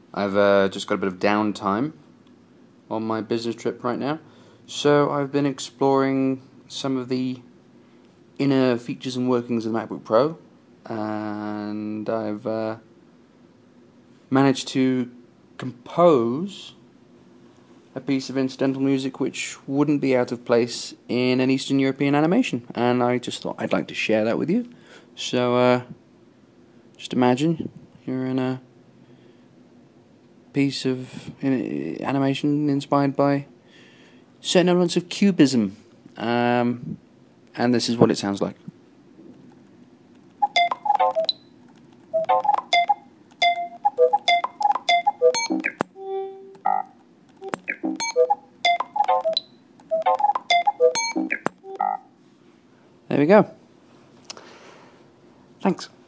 I've just got a bit of downtime on my business trip right now, so I've been exploring some of the inner features and workings of the MacBook Pro, and I've managed to compose a piece of incidental music which wouldn't be out of place in an Eastern European animation, and I just thought I'd like to share that with you. So just imagine you're in a piece of animation inspired by certain elements of cubism, and this is what it sounds like. There we go. Thanks.